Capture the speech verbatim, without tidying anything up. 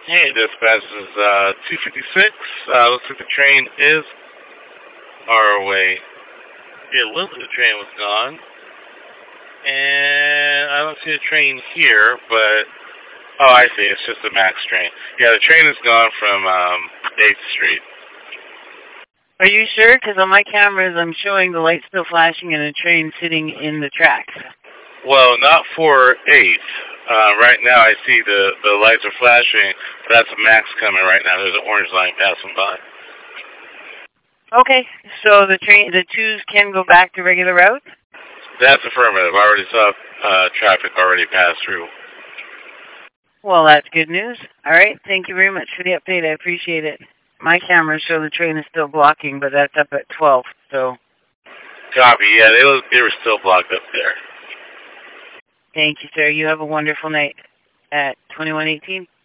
Hey, dispatch is uh, two fifty-six. Uh, looks like the train is our way. It looked like the train was gone. And I don't see a train here, but... Oh, I see. It's just a MAX train. Yeah, the train is gone from um, eighth Street. Are you sure? Because on my cameras, I'm showing the light still flashing and a train sitting in the tracks. Well, not for eighth. Uh, right now, I see the, the lights are flashing, but that's a MAX coming right now. There's an orange line passing by. Okay, so the train, the twos can go back to regular route? That's affirmative. I already saw uh, traffic already pass through. Well, that's good news. All right, thank you very much for the update. I appreciate it. My cameras show the train is still blocking, but that's up at twelve, so... Copy, yeah, they, was, they were still blocked up there. Thank you, sir. You have a wonderful night at twenty-one eighteen.